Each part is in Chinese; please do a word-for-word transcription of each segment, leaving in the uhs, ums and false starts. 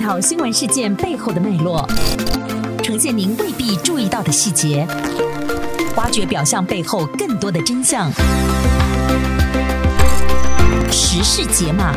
讨新闻事件背后的脉络，呈现您未必注意到的细节，挖掘表象背后更多的真相。时事解码。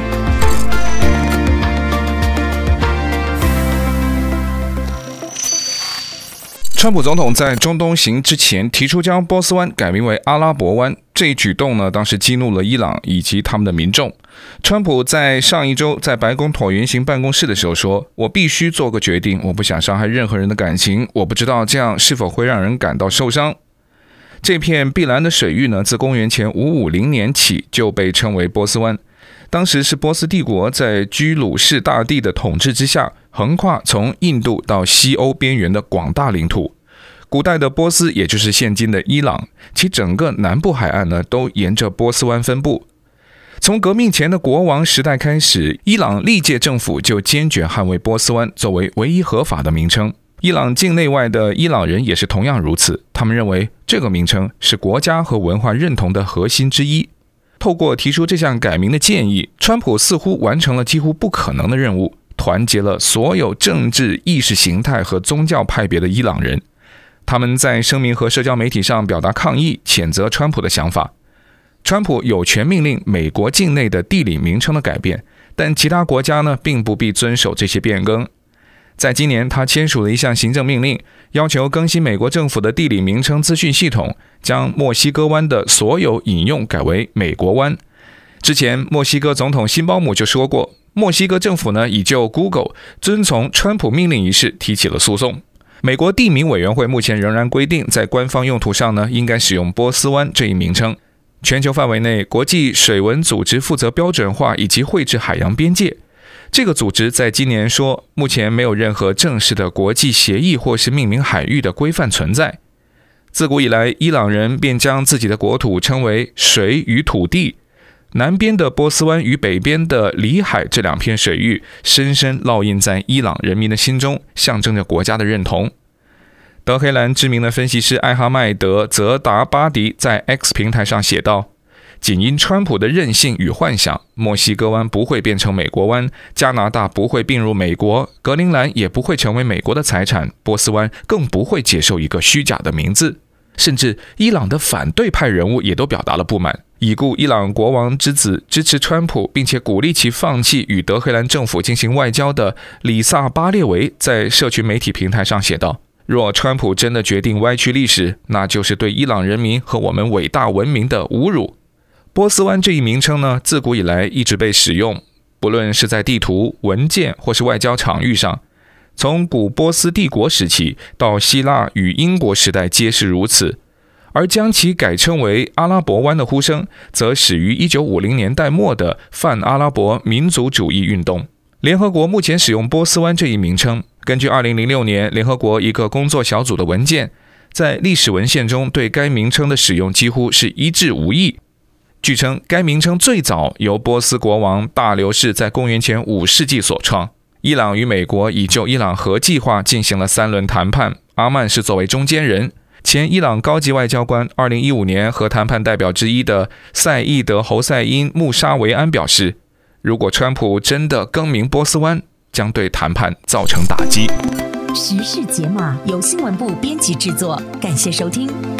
川普总统在中东行之前提出将波斯湾改名为阿拉伯湾，这一举动呢，当时激怒了伊朗以及他们的民众。川普在上一周在白宫椭圆形办公室的时候说，我必须做个决定，我不想伤害任何人的感情，我不知道这样是否会让人感到受伤。这片碧蓝的水域呢，自公元前五五零年起就被称为波斯湾，当时是波斯帝国在居鲁士大帝的统治之下，横跨从印度到西欧边缘的广大领土。古代的波斯，也就是现今的伊朗，其整个南部海岸呢，都沿着波斯湾分布。从革命前的国王时代开始，伊朗历届政府就坚决捍卫波斯湾作为唯一合法的名称。伊朗境内外的伊朗人也是同样如此，他们认为这个名称是国家和文化认同的核心之一。透过提出这项改名的建议，川普似乎完成了几乎不可能的任务，团结了所有政治、意识形态和宗教派别的伊朗人。他们在声明和社交媒体上表达抗议，谴责川普的想法。川普有权命令美国境内的地理名称的改变，但其他国家呢，并不必遵守这些变更。在今年，他签署了一项行政命令，要求更新美国政府的地理名称资讯系统，将墨西哥湾的所有引用改为美国湾。之前，墨西哥总统辛鲍姆就说过，墨西哥政府呢，已就 Google 遵从川普命令一事提起了诉讼。美国地名委员会目前仍然规定，在官方用途上呢，应该使用波斯湾这一名称。全球范围内，国际水文组织负责标准化以及绘制海洋边界。这个组织在今年说，目前没有任何正式的国际协议或是命名海域的规范存在。自古以来，伊朗人便将自己的国土称为水与土地。南边的波斯湾与北边的里海这两片水域深深烙印在伊朗人民的心中，象征着国家的认同。德黑兰知名的分析师艾哈迈德·泽达巴迪在 X 平台上写道，仅因川普的任性与幻想，墨西哥湾不会变成美国湾，加拿大不会并入美国，格陵兰也不会成为美国的财产，波斯湾更不会接受一个虚假的名字。甚至伊朗的反对派人物也都表达了不满。已故伊朗国王之子支持川普并且鼓励其放弃与德黑兰政府进行外交的里萨巴列维在社群媒体平台上写道，若川普真的决定歪曲历史，那就是对伊朗人民和我们伟大文明的侮辱。波斯湾这一名称呢，自古以来一直被使用，不论是在地图、文件或是外交场域上，从古波斯帝国时期到希腊与英国时代皆是如此。而将其改称为阿拉伯湾的呼声，则始于一九五零年代末的泛阿拉伯民族主义运动。联合国目前使用波斯湾这一名称，根据二零零六年联合国一个工作小组的文件，在历史文献中对该名称的使用几乎是一致无异。据称，该名称最早由波斯国王大流士在公元前五世纪所创。伊朗与美国已就伊朗核计划进行了三轮谈判，阿曼是作为中间人。前伊朗高级外交官二零一五年和谈判代表之一的赛义德·侯赛因·穆沙维安表示，如果川普真的更名波斯湾，将对谈判造成打击。 时事解码由新闻部编辑制作，感谢收听。